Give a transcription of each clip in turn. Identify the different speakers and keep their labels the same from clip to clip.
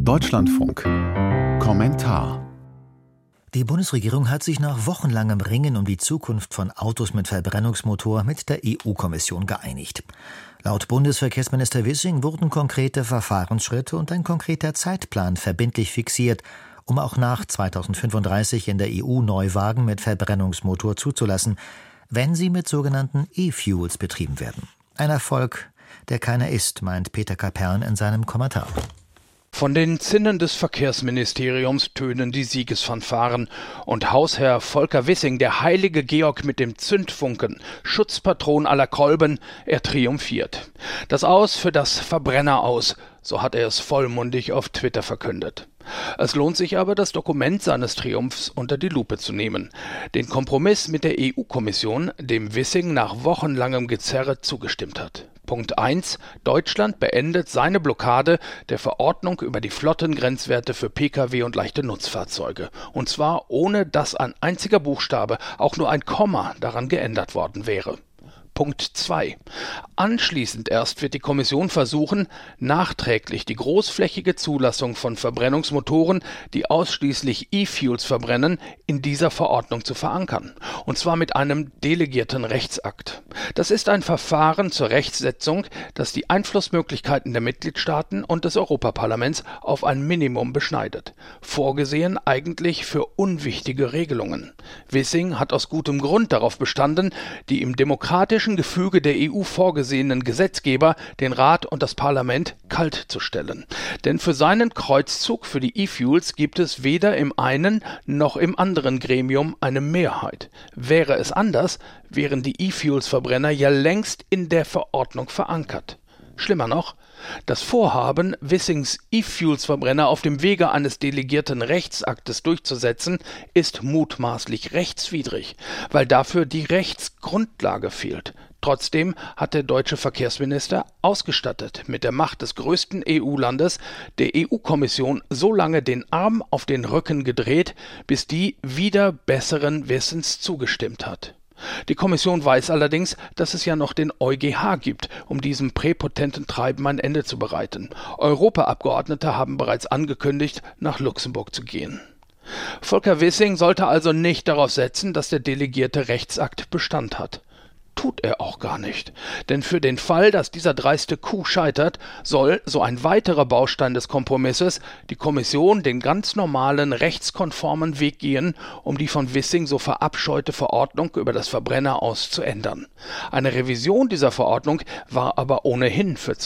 Speaker 1: Deutschlandfunk. Kommentar.
Speaker 2: Die Bundesregierung hat sich nach wochenlangem Ringen um die Zukunft von Autos mit Verbrennungsmotor mit der EU-Kommission geeinigt. Laut Bundesverkehrsminister Wissing wurden konkrete Verfahrensschritte und ein konkreter Zeitplan verbindlich fixiert, um auch nach 2035 in der EU Neuwagen mit Verbrennungsmotor zuzulassen, wenn sie mit sogenannten E-Fuels betrieben werden. Ein Erfolg, der keiner ist, meint Peter Kapern in seinem Kommentar.
Speaker 3: Von den Zinnen des Verkehrsministeriums tönen die Siegesfanfaren und Hausherr Volker Wissing, der heilige Georg mit dem Zündfunken, Schutzpatron aller Kolben, er triumphiert. Das Aus für das Verbrenner-Aus, so hat er es vollmundig auf Twitter verkündet. Es lohnt sich aber, das Dokument seines Triumphs unter die Lupe zu nehmen. Den Kompromiss mit der EU-Kommission, dem Wissing nach wochenlangem Gezerre zugestimmt hat. Punkt 1. Deutschland beendet seine Blockade der Verordnung über die Flottengrenzwerte für Pkw und leichte Nutzfahrzeuge. Und zwar ohne, dass ein einziger Buchstabe, auch nur ein Komma, daran geändert worden wäre. Punkt 2. Anschließend erst wird die Kommission versuchen, nachträglich die großflächige Zulassung von Verbrennungsmotoren, die ausschließlich E-Fuels verbrennen, in dieser Verordnung zu verankern. Und zwar mit einem delegierten Rechtsakt. Das ist ein Verfahren zur Rechtsetzung, das die Einflussmöglichkeiten der Mitgliedstaaten und des Europaparlaments auf ein Minimum beschneidet. Vorgesehen eigentlich für unwichtige Regelungen. Wissing hat aus gutem Grund darauf bestanden, die im demokratischen Gefüge der EU vorgesehenen Gesetzgeber, den Rat und das Parlament, kalt zu stellen. Denn für seinen Kreuzzug für die E-Fuels gibt es weder im einen noch im anderen Gremium eine Mehrheit. Wäre es anders, wären die E-Fuels-Verbrenner ja längst in der Verordnung verankert. Schlimmer noch, das Vorhaben, Wissings E-Fuels-Verbrenner auf dem Wege eines delegierten Rechtsaktes durchzusetzen, ist mutmaßlich rechtswidrig, weil dafür die Rechtsgrundlage fehlt. Trotzdem hat der deutsche Verkehrsminister, ausgestattet mit der Macht des größten EU-Landes, der EU-Kommission so lange den Arm auf den Rücken gedreht, bis die wieder besseren Wissens zugestimmt hat. Die Kommission weiß allerdings, dass es ja noch den EuGH gibt, um diesem präpotenten Treiben ein Ende zu bereiten. Europaabgeordnete haben bereits angekündigt, nach Luxemburg zu gehen. Volker Wissing sollte also nicht darauf setzen, dass der delegierte Rechtsakt Bestand hat. Tut er auch gar nicht. Denn für den Fall, dass dieser dreiste Coup scheitert, soll, so ein weiterer Baustein des Kompromisses, die Kommission den ganz normalen, rechtskonformen Weg gehen, um die von Wissing so verabscheute Verordnung über das Verbrenner-Aus zu ändern. Eine Revision dieser Verordnung war aber ohnehin für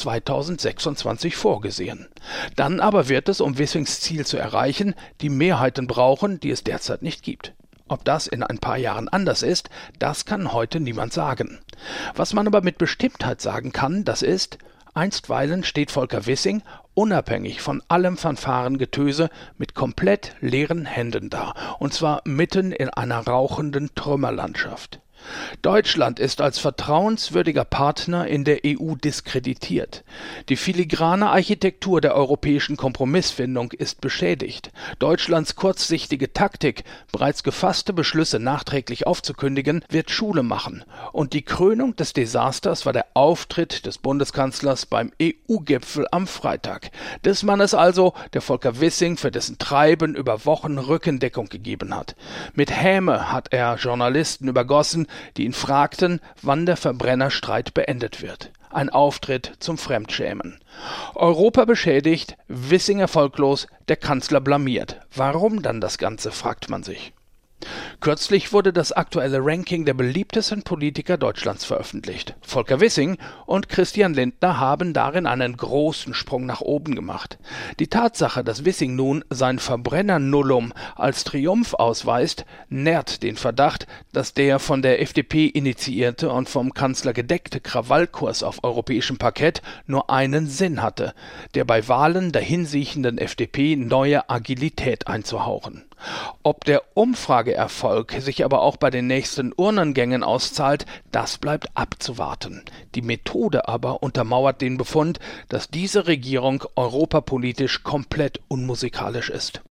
Speaker 3: 2026 vorgesehen. Dann aber wird es, um Wissings Ziel zu erreichen, die Mehrheiten brauchen, die es derzeit nicht gibt. Ob das in ein paar Jahren anders ist, das kann heute niemand sagen. Was man aber mit Bestimmtheit sagen kann, das ist, einstweilen steht Volker Wissing, unabhängig von allem Fanfarengetöse, mit komplett leeren Händen da, und zwar mitten in einer rauchenden Trümmerlandschaft. Deutschland ist als vertrauenswürdiger Partner in der EU diskreditiert. Die filigrane Architektur der europäischen Kompromissfindung ist beschädigt. Deutschlands kurzsichtige Taktik, bereits gefasste Beschlüsse nachträglich aufzukündigen, wird Schule machen. Und die Krönung des Desasters war der Auftritt des Bundeskanzlers beim EU-Gipfel am Freitag. Des Mannes also, der Volker Wissing für dessen Treiben über Wochen Rückendeckung gegeben hat. Mit Häme hat er Journalisten übergossen, die ihn fragten, wann der Verbrennerstreit beendet wird. Ein Auftritt zum Fremdschämen. Europa beschädigt, Wissing erfolglos, der Kanzler blamiert. Warum dann das Ganze, fragt man sich. Kürzlich wurde das aktuelle Ranking der beliebtesten Politiker Deutschlands veröffentlicht. Volker Wissing und Christian Lindner haben darin einen großen Sprung nach oben gemacht. Die Tatsache, dass Wissing nun sein Verbrennernullum als Triumph ausweist, nährt den Verdacht, dass der von der FDP initiierte und vom Kanzler gedeckte Krawallkurs auf europäischem Parkett nur einen Sinn hatte, der bei Wahlen dahinsiechenden FDP neue Agilität einzuhauchen. Ob der Umfrageerfolg sich aber auch bei den nächsten Urnengängen auszahlt, das bleibt abzuwarten. Die Methode aber untermauert den Befund, dass diese Regierung europapolitisch komplett unmusikalisch ist.